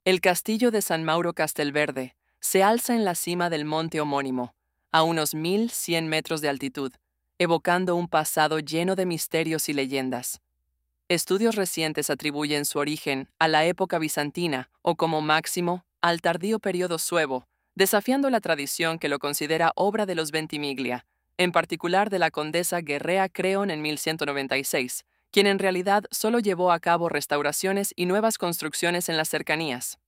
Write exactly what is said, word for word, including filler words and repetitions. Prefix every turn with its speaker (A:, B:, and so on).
A: El castillo de San Mauro Castelverde se alza en la cima del monte homónimo, a unos mil cien metros de altitud, evocando un pasado lleno de misterios y leyendas. Estudios recientes atribuyen su origen a la época bizantina o, como máximo, al tardío periodo suevo, desafiando la tradición que lo considera obra de los Ventimiglia, en particular de la condesa Guerrea Creon en mil ciento noventa y seis, quien en realidad solo llevó a cabo restauraciones y nuevas construcciones en las cercanías.